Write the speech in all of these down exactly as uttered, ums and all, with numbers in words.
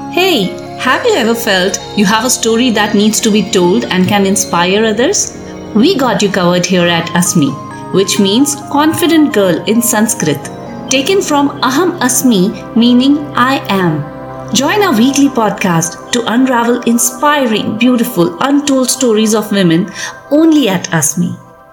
Hey, have you ever felt you have a story that needs to be told and can inspire others? We got you covered here at Asmi, which means confident girl in Sanskrit, taken from Aham Asmi, meaning I am. Join our weekly podcast to unravel inspiring, beautiful, untold stories of women only at Asmi.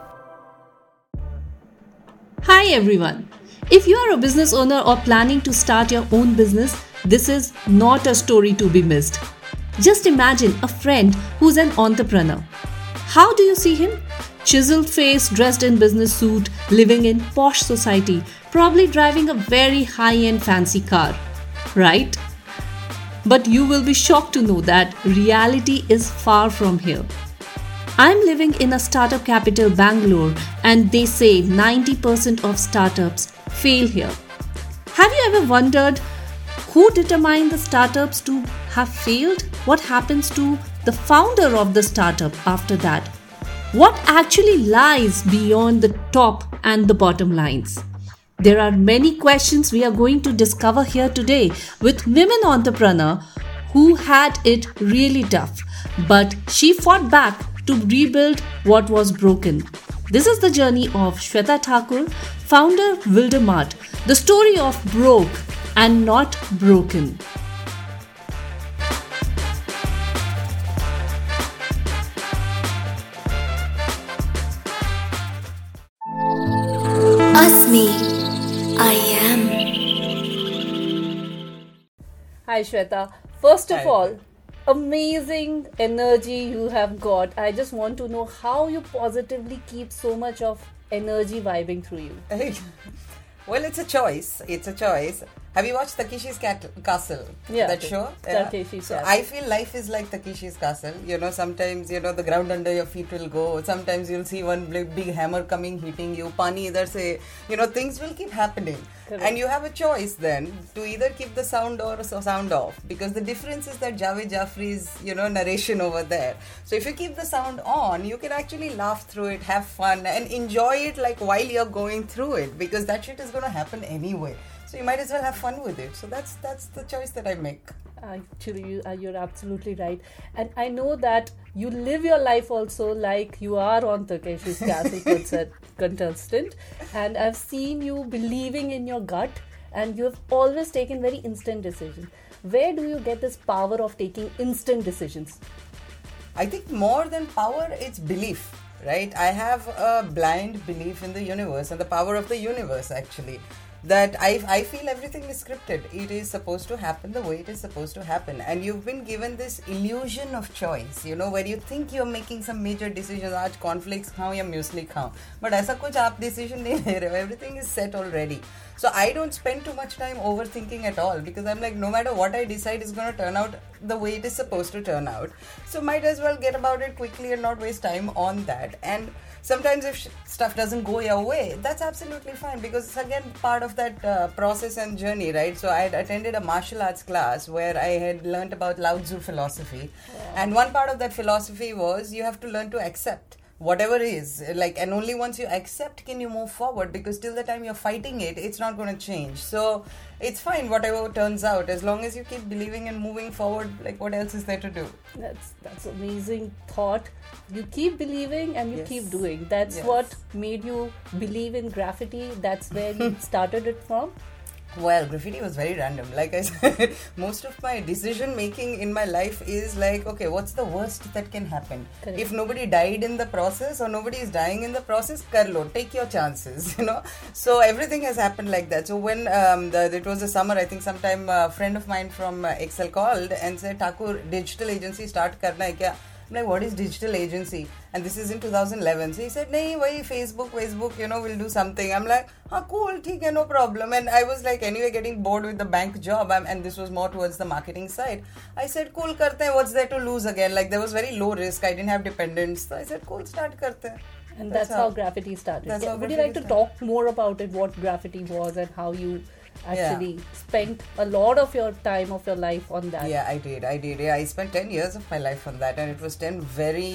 Hi everyone. If you are a business owner or planning to start your own business, this is not a story to be missed. Just imagine a friend who's an entrepreneur. How do you see him? Chiseled face, dressed in business suit, living in posh society, probably driving a very high-end fancy car, right? But you will be shocked to know that reality is far from here. I'm living in a startup capital, Bangalore, and they say ninety percent of startups fail here. Have you ever wondered who determined the startups to have failed? What happens to the founder of the startup after that? What actually lies beyond the top and the bottom lines? There are many questions we are going to discover here today with women entrepreneur who had it really tough, but she fought back to rebuild what was broken. This is the journey of Shweta Thakur, founder Wildermart, the story of broke and not broken. Asmi, I am. Hi Shweta. First of Hi. all, amazing energy you have got. I just want to know how you positively keep so much of energy vibing through you. Well, it's a choice. It's a choice. Have you watched Takeshi's Cat- Castle? Yeah, That show? Yeah. Takeshi's So Castle. I feel life is like Takeshi's Castle. You know, sometimes, you know, the ground under your feet will go. Sometimes you'll see one big, big hammer coming, hitting you. Pani idhar se, you know, things will keep happening. Correct. And you have a choice then to either keep the sound or so sound off. Because the difference is that Javed Jaffrey's, you know, narration over there. So if you keep the sound on, you can actually laugh through it, have fun, and enjoy it like while you're going through it. Because that shit is going to happen anyway. So you might as well have fun with it. So that's that's the choice that I make. Actually, you, uh, you're absolutely right. And I know that you live your life also like you are on Takeshi's Castle concert contestant. And I've seen you believing in your gut and you have always taken very instant decisions. Where do you get this power of taking instant decisions? I think more than power, it's belief, right? I have a blind belief in the universe and the power of the universe actually. That I, I feel everything is scripted. It is supposed to happen the way it is supposed to happen. And you've been given this illusion of choice, you know, where you think you're making some major decisions. Aaj cornflakes khao ya muesli khao. But aisa kuch aap decision nahi le rahe ho. Everything is set already. So I don't spend too much time overthinking at all because I'm like, no matter what I decide is going to turn out the way it is supposed to turn out. So might as well get about it quickly and not waste time on that. And sometimes if sh- stuff doesn't go your way, that's absolutely fine because it's again part of that uh, process and journey, right? So I had attended a martial arts class where I had learnt about Lao Tzu philosophy. Yeah. And one part of that philosophy was you have to learn to accept whatever is like, and only once you accept can you move forward because till the time you're fighting it, it's not going to change. So it's fine whatever turns out as long as you keep believing and moving forward. Like what else is there to do? That's that's amazing thought. You keep believing and you Yes. keep doing. That's Yes. what made you believe in graffiti. That's where you started it from. Well, graffiti was very random. Like I said, most of my decision making in my life is like, okay, what's the worst that can happen? Correct. If nobody died in the process or nobody is dying in the process, kar lo, take your chances, you know. So everything has happened like that. So when um, the, it was a summer, I think sometime a friend of mine from uh, Excel called and said, Thakur, digital agency start karna hai kya? I'm like, what is digital agency? And this is in two thousand eleven. So he said, nahi, wahi Facebook, Facebook, you know, we'll do something. I'm like, ah, cool, theek hai, no problem. And I was like, anyway, getting bored with the bank job. I'm, and this was more towards the marketing side. I said, cool, karte hain. What's there to lose again? Like, there was very low risk. I didn't have dependents. So I said, cool, start karte hain. And that's, that's how, how graffiti started. That's Yeah, how would you like to graffiti talk more about it, what graffiti was and how you actually Yeah. spent a lot of your time of your life on that? Yeah, I did. I did. Yeah, I spent ten years of my life on that, and it was ten very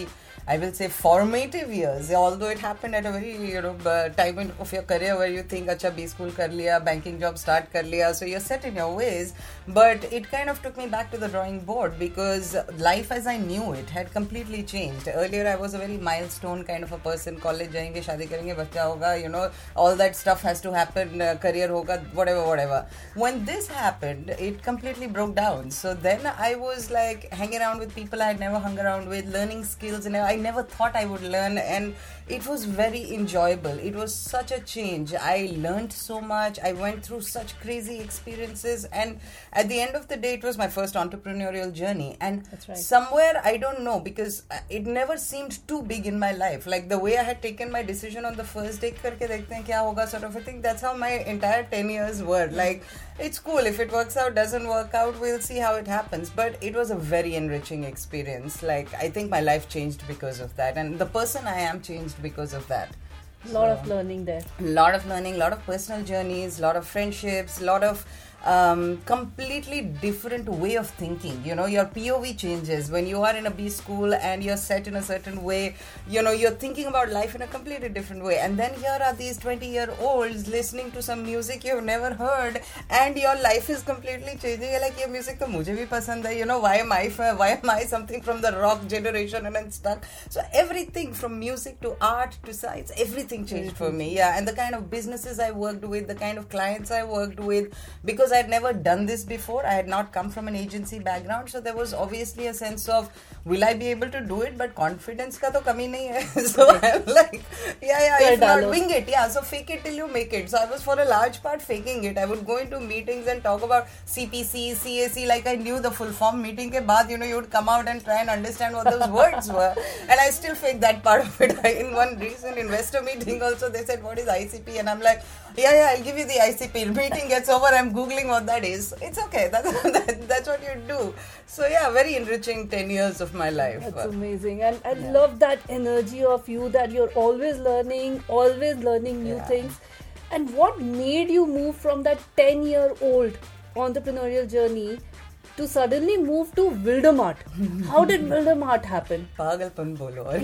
I will say, formative years, although it happened at a very, you know, uh, time in- of your career where you think, acha, B school kar liya, banking job start kar liya, so you're set in your ways. But it kind of took me back to the drawing board because life as I knew it had completely changed. Earlier, I was a very milestone kind of a person. College jayenge, shaadi karenge, bachcha hoga, you know, all that stuff has to happen, uh, career hoga, whatever, whatever. When this happened, it completely broke down. So then I was like hanging around with people I had never hung around with, learning skills, and I never thought I would learn, and it was very enjoyable. It was such a change. I learned so much. I went through such crazy experiences, and at the end of the day, it was my first entrepreneurial journey. And That's right. somewhere, I don't know, because it never seemed too big in my life. Like the way I had taken my decision on the first day, karke dekhte hain kya hoga, sort of a thing. That's how my entire ten years were. Like, it's cool. If it works out, doesn't work out, we'll see how it happens. But it was a very enriching experience. Like, I think my life changed because of that, and the person I am changed because of that. A lot So, of learning there. lot of learning, lot of personal journeys, lot of friendships, lot of um, completely different way of thinking. You know, your P O V changes when you are in a B school and you're set in a certain way. You know, you're thinking about life in a completely different way. And then here are these twenty-year-olds listening to some music you've never heard, and your life is completely changing. You're like, ये music तो मुझे भी पसंद है. You know, why am I why am I something from the rock generation and I'm stuck? So everything from music to art to science, everything changed for me. Yeah, and the kind of businesses I worked with, the kind of clients I worked with, because I had never done this before. I had not come from an agency background, so there was obviously a sense of, will I be able to do it? But confidence ka to kami nahi hai. So I'm like, yeah, yeah, if not, wing it. Yeah, so fake it till you make it. So I was for a large part faking it. I would go into meetings and talk about C P C, C A C, like I knew the full form. Meeting ke baad, you know, you would come out and try and understand what those words were. And I still faked that part of it. In one recent investor meeting also, they said, what is I C P? And I'm like, yeah, yeah, I'll give you the I C P. Meeting gets over, I'm Googling what that is. It's okay. That's, that, that's what you do. So yeah, very enriching ten years of my life. That's amazing. And I love that energy of you, that you're always learning, always learning new Yeah. things. And what made you move from that ten-year-old entrepreneurial journey to suddenly move to Wildermart? How did Wildermart happen? Pagalpan bolo. aur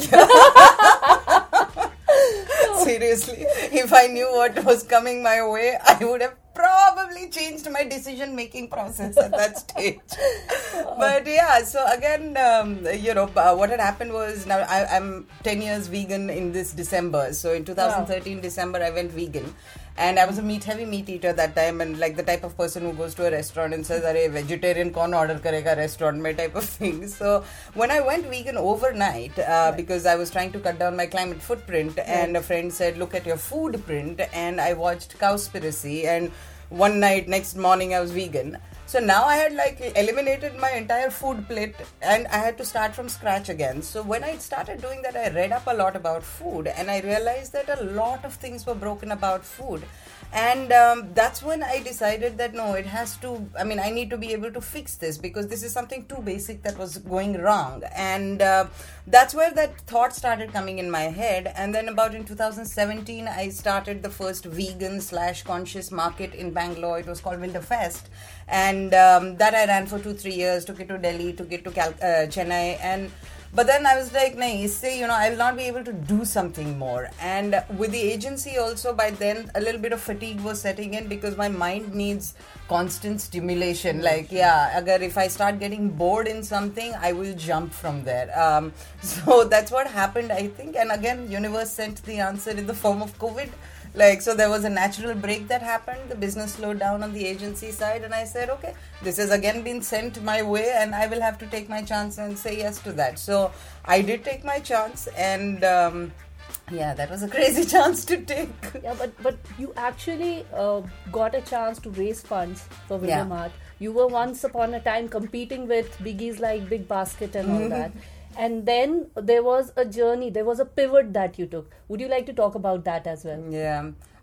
kya? Seriously, if I knew what was coming my way, I would have probably changed my decision making process at that stage. But yeah, so again, um, you know, uh, what had happened was, now I, I'm ten years vegan in this December. So in twenty thirteen, wow. December, I went vegan. And I was a meat heavy meat eater that time, and like the type of person who goes to a restaurant and says, "Arey, vegetarian kaun order karega restaurant mein," type of thing. So when I went vegan overnight, uh, right. because I was trying to cut down my climate footprint, right. and a friend said, "Look at your food print," and I watched Cowspiracy, and one night, next morning, I was vegan. So now I had like eliminated my entire food plate, and I had to start from scratch again. So when I started doing that, I read up a lot about food, and I realized that a lot of things were broken about food. And um, that's when I decided that no, it has to, I mean, I need to be able to fix this, because this is something too basic that was going wrong. And uh, that's where that thought started coming in my head. And then about in two thousand seventeen, I started the first vegan slash conscious market in Bangalore. It was called Wilderfest. And um, that I ran for two, three years, took it to Delhi, took it to Cal- uh, Chennai. And But then I was like, nahi, say, you know, I'll not be able to do something more. And with the agency also, by then, a little bit of fatigue was setting in, because my mind needs constant stimulation. Like, yeah, agar if I start getting bored in something, I will jump from there. Um, so that's what happened, I think. And again, universe sent the answer in the form of COVID. Like, so there was a natural break that happened. The business slowed down on the agency side, and I said, okay, this has again been sent my way, and I will have to take my chance and say yes to that. So I did take my chance, and um, yeah, that was a crazy chance to take. Yeah, but but you actually uh, got a chance to raise funds for Wildermart. Yeah. You were once upon a time competing with biggies like Big Basket and all that. And then there was a journey, there was a pivot that you took. Would you like to talk about that as well? Yeah.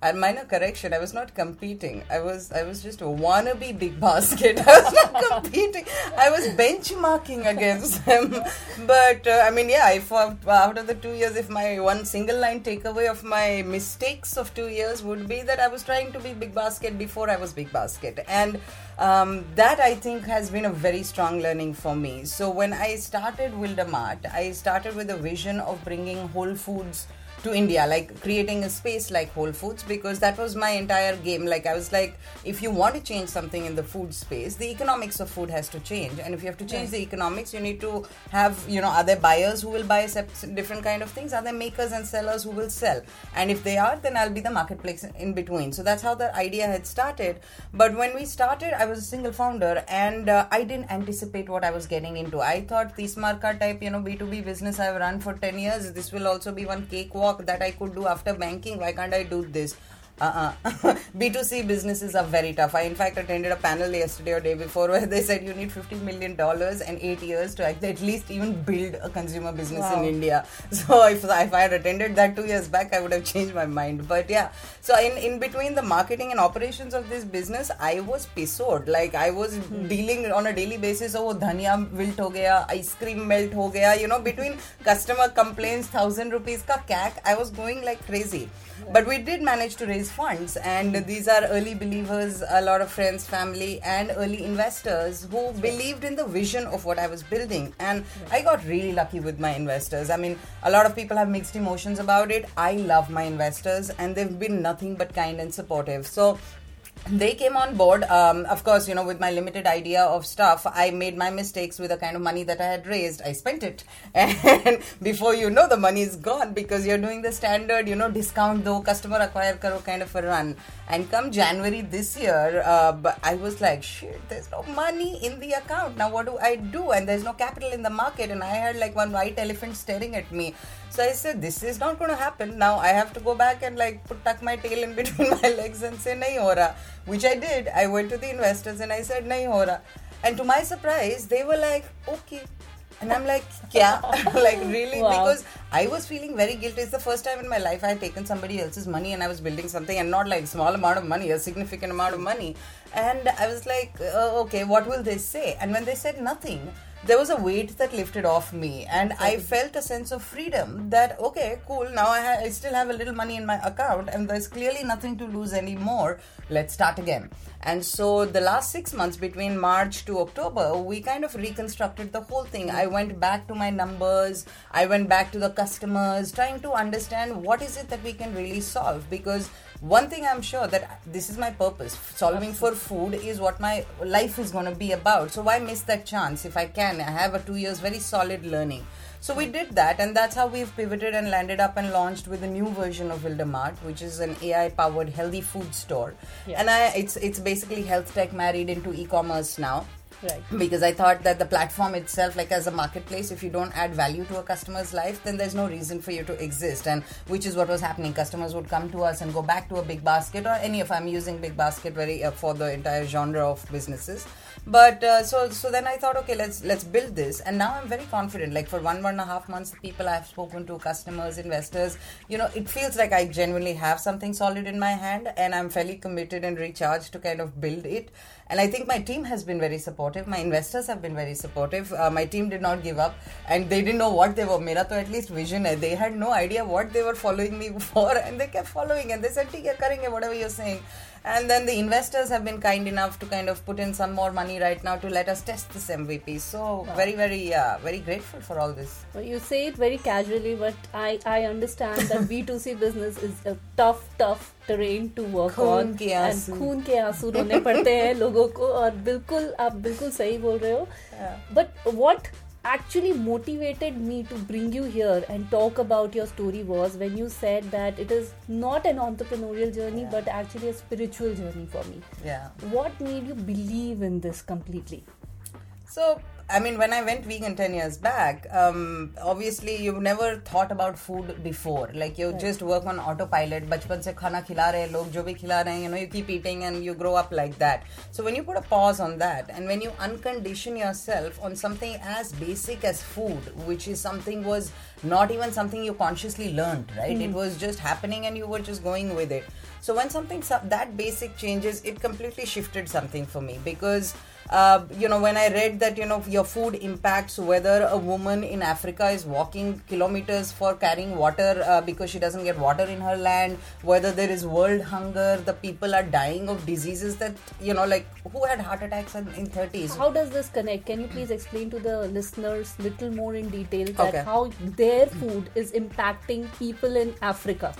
And minor correction, I was not competing. I was I was just a wannabe Big Basket. I was not competing. I was benchmarking against them. But uh, I mean, yeah, if uh, out of the two years, if my one single line takeaway of my mistakes of two years would be that I was trying to be Big Basket before I was Big Basket. And um, that I think has been a very strong learning for me. So when I started Wildermart, I started with a vision of bringing Whole Foods to India, like creating a space like Whole Foods, because that was my entire game. Like I was like, if you want to change something in the food space, the economics of food has to change, and if you have to change yeah. the economics, you need to have, you know, are there buyers who will buy different kind of things? Are there makers and sellers who will sell? And if they are, then I'll be the marketplace in between. So that's how the idea had started. But when we started, I was a single founder, and uh, I didn't anticipate what I was getting into. I thought Tismarka type, you know, B two B business I've run for ten years, this will also be one cakewalk that I could do after banking. Why can't I do this? Uh-uh. B two C businesses are very tough. I in fact attended a panel yesterday or day before where they said you need fifty million dollars and eight years to at least even build a consumer business wow. in India. So if, if I had attended that two years back, I would have changed my mind. But yeah, so in, in between the marketing and operations of this business, I was pissoed. Like I was hmm. dealing on a daily basis, oh, dhania wilt ho gaya, ice cream melt ho gaya, you know, between customer complaints, thousand rupees ka C A C, I was going like crazy. But we did manage to raise funds, and these are early believers, a lot of friends, family, and early investors who believed in the vision of what I was building. And I got really lucky with my investors. I mean, a lot of people have mixed emotions about it. I love my investors, and they've been nothing but kind and supportive. So they came on board. Um, of course, you know, with my limited idea of stuff, I made my mistakes with the kind of money that I had raised. I spent it. And before you know, the money is gone because you're doing the standard, you know, discount though, customer acquire karo kind of a run. And come January this year, uh, I was like, shit, there's no money in the account. Now what do I do? And there's no capital in the market. And I had like one white elephant staring at me. So I said, this is not going to happen. Now I have to go back and like put, tuck my tail in between my legs and say, nahi ho raha. Which I did. I went to the investors and I said, nahi ho raha. And to my surprise, they were like, okay. And I'm like, kya? Like really? Wow. Because I was feeling very guilty. It's the first time in my life I had taken somebody else's money and I was building something, and not like small amount of money, a significant amount of money. And I was like, uh, okay, what will they say? And when they said nothing, there was a weight that lifted off me, and I felt a sense of freedom that, okay, cool, now I, ha- I still have a little money in my account and there's clearly nothing to lose anymore. Let's start again. And so the last six months between March to October, we kind of reconstructed the whole thing. I went back to my numbers, I went back to the customers, trying to understand what is it that we can really solve, because one thing I'm sure that this is my purpose. Solving for food is what my life is going to be about. So why miss that chance if I can? I have a two years very solid learning. So we did that, and that's how we've pivoted and landed up and launched with a new version of Wildermart, which is an A I-powered healthy food store. Yes. And I, it's it's basically health tech married into e-commerce now. Right. Because I thought that the platform itself, like as a marketplace, if you don't add value to a customer's life, then there's no reason for you to exist. And which is what was happening. Customers would come to us and go back to a Big Basket, or any of I'm using Big Basket very uh, for the entire genre of businesses. But uh, so so then I thought, okay, let's let's build this. And now I'm very confident. Like for one one and a half months, the people I've spoken to, customers, investors, you know, it feels like I genuinely have something solid in my hand, and I'm fairly committed and recharged to kind of build it. And I think my team has been very supportive. My investors have been very supportive. Uh, my team did not give up, and they didn't know what they were. Mera to at least vision hai. They had no idea what they were following me for, and they kept following. And they said, "ठीक है, करेंगे whatever you're saying." And then the investors have been kind enough to kind of put in some more money right now to let us test this M V P. So wow. very, very, uh, very grateful for all this. Well, you say it very casually, but I, I understand that B two C business is a tough, tough terrain to work on. And खून के आंसू रोने पड़ते हैं लोगों को, और बिल्कुल आप बिल्कुल सही बोल रहे हो. But what actually motivated me to bring you here and talk about your story was when you said that it is not an entrepreneurial journey, yeah. but actually a spiritual journey for me. Yeah. What made you believe in this completely? So, I mean, when I went vegan ten years back, um, obviously you've never thought about food before. Like you right. just work on autopilot. Bachpan se khana khila rahe log, jo bhi khila rahe, you know, you keep eating and you grow up like that. So when you put a pause on that, and when you uncondition yourself on something as basic as food, which is something was not even something you consciously learned, right? Mm. It was just happening and you were just going with it. So when something so- that basic changes, it completely shifted something for me, because uh, you know, when I read that, you know, your food impacts whether a woman in Africa is walking kilometers for carrying water uh, because she doesn't get water in her land, whether there is world hunger, the people are dying of diseases that, you know, like who had heart attacks in, in thirties. How does this connect? Can you please explain to the listeners little more in detail that Okay. how their food is impacting people in Africa?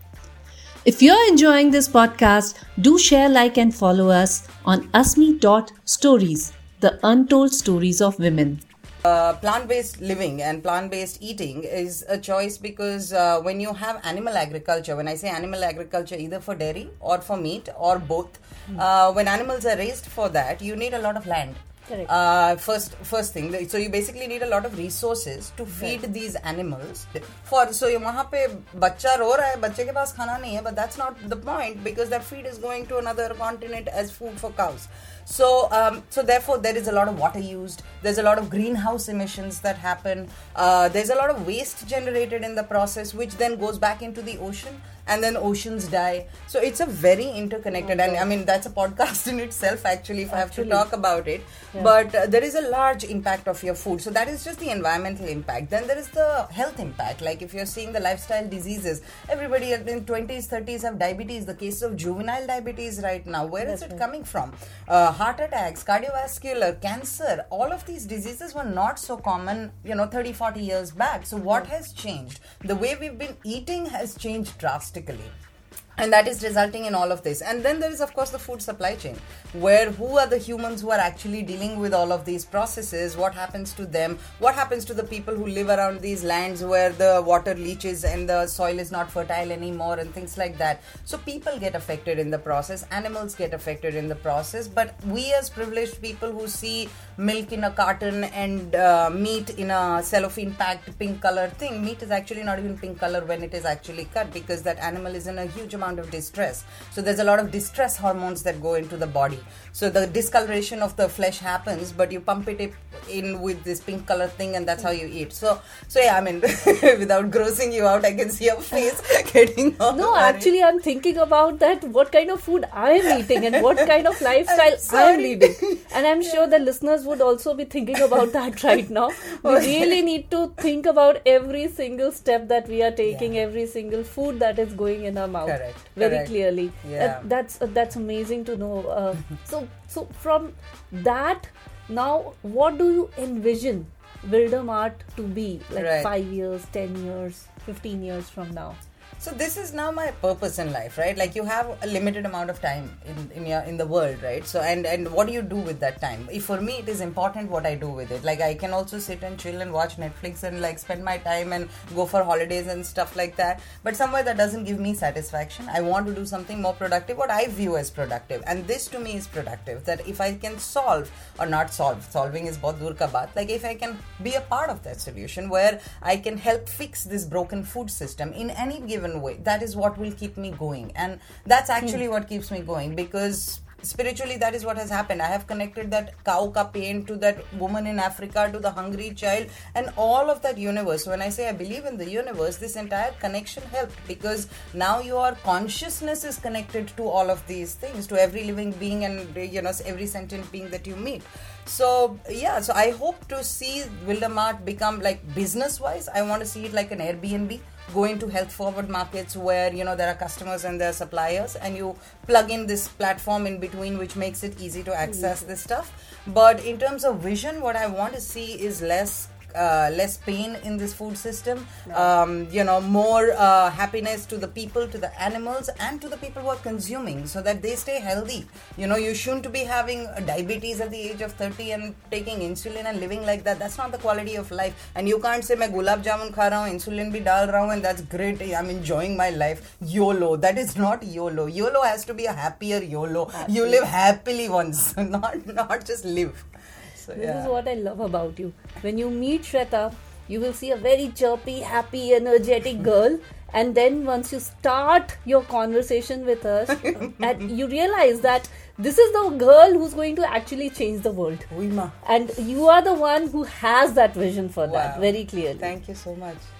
If you're enjoying this podcast, do share, like, and follow us on asmi dot stories, the untold stories of women. Uh, plant-based living and plant-based eating is a choice, because uh, when you have animal agriculture, when I say animal agriculture, either for dairy or for meat or both, mm. uh, when animals are raised for that, you need a lot of land. Correct. Uh, first, first thing, so you basically need a lot of resources to feed right. these animals. For so you वहाँ पे बच्चा रो रहा है, बच्चे के पास खाना नहीं है, but that's not the point, because that feed is going to another continent as food for cows. So, um, so therefore, there is a lot of water used. There's a lot of greenhouse emissions that happen. Uh, there's a lot of waste generated in the process, which then goes back into the ocean, and then oceans die. So it's a very interconnected, oh, and I mean that's a podcast in itself. Actually, if actually. I have to talk about it, yeah. but uh, there is a large impact of your food. So that is just the environmental impact. Then there is the health impact. Like if you're seeing the lifestyle diseases, everybody in twenties, thirties have diabetes. The cases of juvenile diabetes right now. Where that's is it right. coming from? Uh, heart attacks, cardiovascular, cancer, all of these diseases were not so common, you know, thirty, forty years back. So what has changed? The way we've been eating has changed drastically. And that is resulting in all of this. And then there is, of course, the food supply chain, where who are the humans who are actually dealing with all of these processes? What happens to them? What happens to the people who live around these lands where the water leaches and the soil is not fertile anymore and things like that? So people get affected in the process. Animals get affected in the process. But we as privileged people who see milk in a carton and uh, meat in a cellophane packed pink color thing, meat is actually not even pink color when it is actually cut, because that animal is in a huge amount of distress. So there's a lot of distress hormones that go into the body. So the discoloration of the flesh happens, but you pump it in with this pink color thing, and that's how you eat. So, so yeah, I mean, without grossing you out, I can see your face getting all No, worried. Actually, I'm thinking about that, what kind of food I'm eating and what kind of lifestyle I'm, I'm leading. And I'm sure the listeners would also be thinking about that right now. We really need to think about every single step that we are taking, yeah. every single food that is going in our mouth. Correct. Very Correct. clearly. Yeah. Uh, that's uh, that's amazing to know. Uh, so so from that, now what do you envision Wildemart to be like right. five years, ten years, fifteen years from now? So this is now my purpose in life, right? Like you have a limited amount of time in in, your, in the world, right? So and and what do you do with that time? If for me it is important what I do with it. Like I can also sit and chill and watch Netflix and like spend my time and go for holidays and stuff like that. But somewhere that doesn't give me satisfaction. I want to do something more productive, what I view as productive. And this to me is productive. That if I can solve or not solve, solving is bahut dur ka baat. Like if I can be a part of that solution where I can help fix this broken food system in any given way, that is what will keep me going. And that's actually what keeps me going, because spiritually that is what has happened. I have connected that cow ka pain to that woman in Africa, to the hungry child, and all of that universe. When I say I believe in the universe, this entire connection helped, because now your consciousness is connected to all of these things, to every living being and, you know, every sentient being that you meet. So yeah, so I hope to see Wildemart become, like, business wise, I want to see it like an Airbnb, go into health forward markets where, you know, there are customers and there are suppliers, and you plug in this platform in between, which makes it easy to access mm-hmm. this stuff. But in terms of vision, what I want to see is less Uh, less pain in this food system, no. um, you know, more uh, happiness to the people, to the animals, and to the people who are consuming, so that they stay healthy. You know, you shouldn't be having diabetes at the age of thirty and taking insulin and living like that. That's not the quality of life. And you can't say, "मैं gulab jamun खा रहा हूँ, insulin भी डाल रहा हूँ, and that's great. I'm enjoying my life." YOLO. That is not YOLO. YOLO has to be a happier YOLO. Happy. You live happily once, not not just live. So, this yeah. is what I love about you. When you meet Shweta, you will see a very chirpy, happy, energetic girl. And then once you start your conversation with us, and you realize that this is the girl who's going to actually change the world. Uima. And you are the one who has that vision for wow. that very clearly. Thank you so much.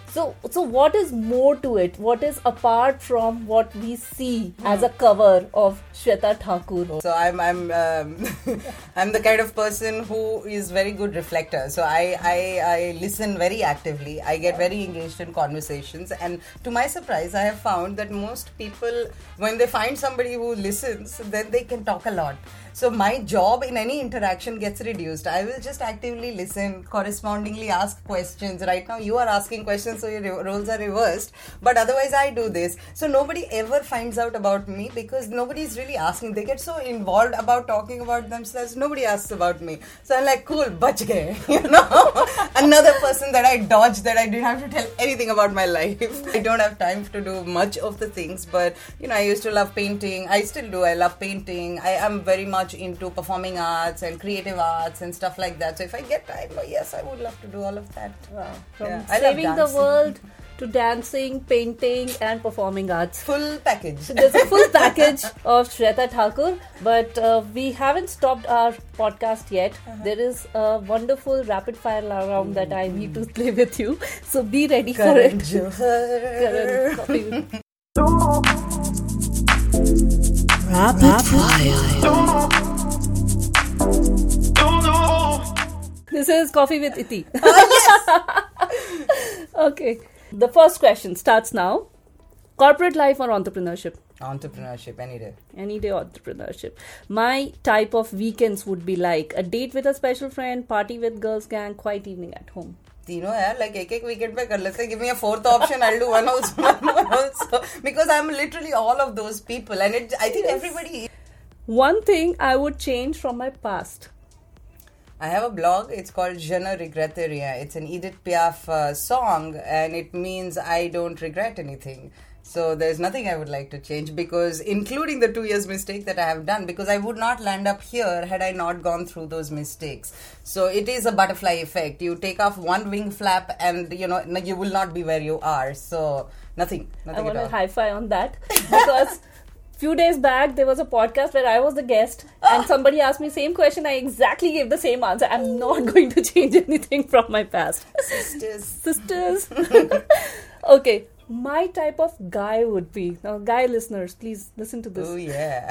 So, so what is more to it? What is apart from what we see as a cover of Shweta Thakur? So I'm I'm um, I'm the kind of person who is very good reflector. So I, I I listen very actively. I get very engaged in conversations, and to my surprise, I have found that most people, when they find somebody who listens, then they can talk a lot. So my job in any interaction gets reduced. I will just actively listen, correspondingly ask questions. Right now you are asking questions, so your re- roles are reversed. But otherwise I do this. So nobody ever finds out about me because nobody is really asking. They get so involved about talking about themselves. Nobody asks about me. So I'm like, cool, bach gaye. You know, another person that I dodged, that I didn't have to tell anything about my life. I don't have time to do much of the things, but you know, I used to love painting. I still do. I love painting. I am very much into performing arts and creative arts and stuff like that. So if I get time, oh yes, I would love to do all of that. Wow. From Yeah, I love saving the dancing. world to dancing, painting, and performing arts. Full package. So there's a full package of Shweta Thakur, but uh, we haven't stopped our podcast yet. Uh-huh. There is a wonderful rapid fire round that I need to play with you. So be ready Karan for it. Johar. Karan, copy with- Rapid fire. This is Coffee with Iti. Okay. The first question starts now. Corporate life or entrepreneurship? Entrepreneurship, any day. Any day entrepreneurship. My type of weekends would be like a date with a special friend, party with girls gang, quiet evening at home. तीनों यार, like एक एक weekend पे कर लेते. Give me a fourth option, I'll do one also, one more also, because I'm literally all of those people, and it. I think Yes. everybody. One thing I would change from my past. I have a blog. It's called Je ne regrette rien. It's an Edith Piaf uh, song, and it means I don't regret anything. So there's nothing I would like to change, because including the two years mistake that I have done, because I would not land up here had I not gone through those mistakes. So it is a butterfly effect. You take off one wing flap and you know you will not be where you are. So nothing, nothing I want at a all. high five on that, because few days back there was a podcast where I was the guest and somebody asked me same question. I exactly gave the same answer. I'm not going to change anything from my past. Sisters. Sisters. Okay. My type of guy would be, now guy listeners, please listen to this. Oh yeah.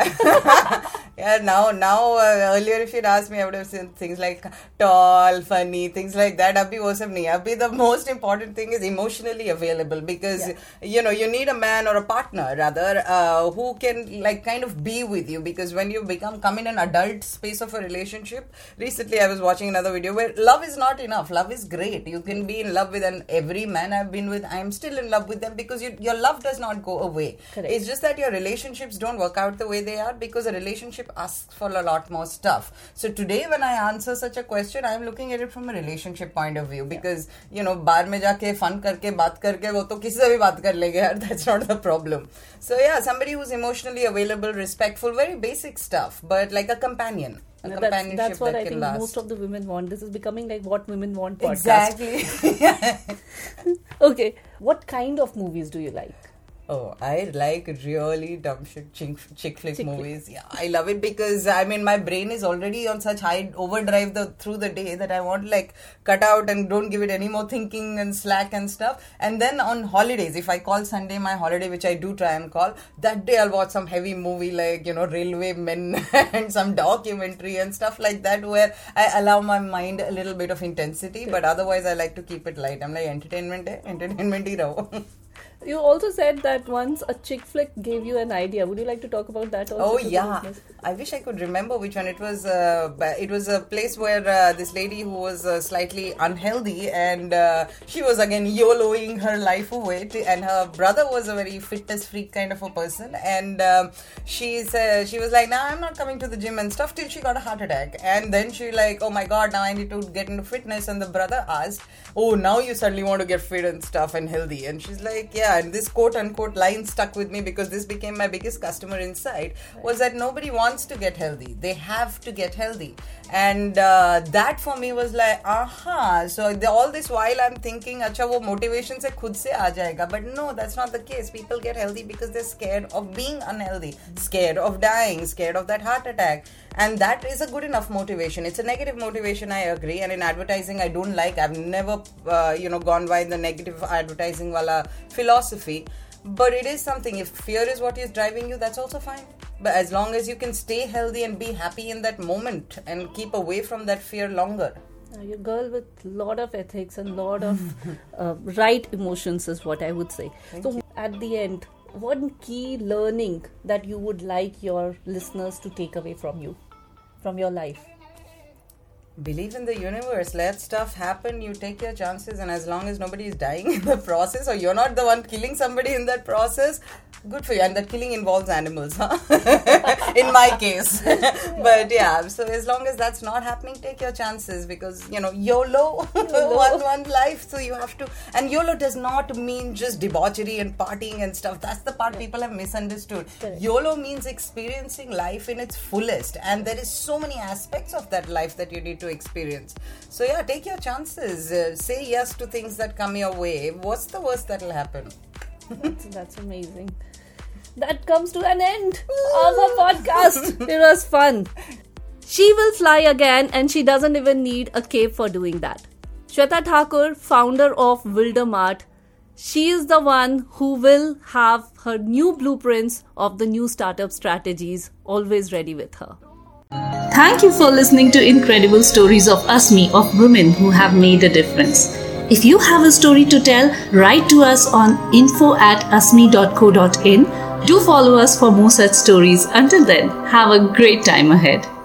Yeah, now, now uh, earlier if you'd asked me, I would have said things like tall, funny, things like that. Abhi wo sab nahi. Abhi the most important thing is emotionally available, because, Yeah. you know, you need a man or a partner rather uh, who can like kind of be with you, because when you become, come in an adult space of a relationship, recently I was watching another video where love is not enough. Love is great. You can be in love with an, every man I've been with, I'm still in love with them, because you, your love does not go away. Correct. It's just that your relationships don't work out the way they are, because a relationship asks for a lot more stuff. So today when I answer such a question, I'm looking at it from a relationship point of view, because you know, bar mein jaake fun karke baat karke wo to kisi se bhi baat kar lenge yaar, that's not the problem. So yeah, somebody who's emotionally available, respectful, very basic stuff, but like a companion. A That's, companionship that's what that I can think last. most of the women want. This is becoming like what women want podcast. Exactly. Okay. What kind of movies do you like? Oh, I like really dumb shit chick, chick flick Chick flick. movies. Yeah, I love it, because I mean my brain is already on such high overdrive the through the day that I want to like cut out and don't give it any more thinking and slack and stuff. And then on holidays, if I call Sunday my holiday, which I do try and call, that day I'll watch some heavy movie like, you know, Railway Men and some documentary and stuff like that, where I allow my mind a little bit of intensity, but otherwise I like to keep it light. I'm like, entertainment hai, entertainment hi raho. You also said that once a chick flick gave you an idea. Would you like to talk about that also? Oh to the yeah, listeners? I wish I could remember which one it was. Uh, but it was a place where uh, this lady who was uh, slightly unhealthy, and uh, she was again YOLOing her life away. To, and her brother was a very fitness freak kind of a person, and um, she's uh, she was like, "Nah, I'm not coming to the gym and stuff." Till she got a heart attack, and then she like, "Oh my God, now I need to get into fitness." And the brother asked, "Oh, now you suddenly want to get fit and stuff and healthy?" And she's like, "Yeah." And this quote unquote line stuck with me, because this became my biggest customer insight, was that nobody wants to get healthy. They have to get healthy. And uh, that for me was like, aha. So the, all this while I'm thinking, acha, wo motivation se khud se aa jayega. But no, that's not the case. People get healthy because they're scared of being unhealthy, scared of dying, scared of that heart attack. And that is a good enough motivation. It's a negative motivation, I agree. And in advertising, I don't like, I've never, uh, you know, gone by the negative advertising wala philosophy. But it is something, if fear is what is driving you, that's also fine. But as long as you can stay healthy and be happy in that moment and keep away from that fear longer. You're a girl with a lot of ethics and a lot of uh, right emotions is what I would say. Thank so you. At the end, one key learning that you would like your listeners to take away from you, from your life? Believe in the universe. Let stuff happen. You take your chances, and as long as nobody is dying in the process, or you're not the one killing somebody in that process, good for you. And that killing involves animals, huh? In my case. But yeah, so as long as that's not happening, take your chances, because, you know, YOLO, YOLO. one, one life. So you have to, and YOLO does not mean just debauchery and partying and stuff. That's the part people have misunderstood. Correct. YOLO means experiencing life in its fullest, and there is so many aspects of that life that you need to experience. So yeah, take your chances. Uh, say yes to things that come your way. What's the worst that'll happen? That's, that's amazing. That comes to an end of our podcast. It was fun. She will fly again, and she doesn't even need a cape for doing that. Shweta Thakur, founder of Wildermart, she is the one who will have her new blueprints of the new startup strategies always ready with her. Thank you for listening to incredible stories of Asmi, of women who have made a difference. If you have a story to tell, write to us on info at asmi dot co dot in. Do follow us for more such stories. Until then, have a great time ahead.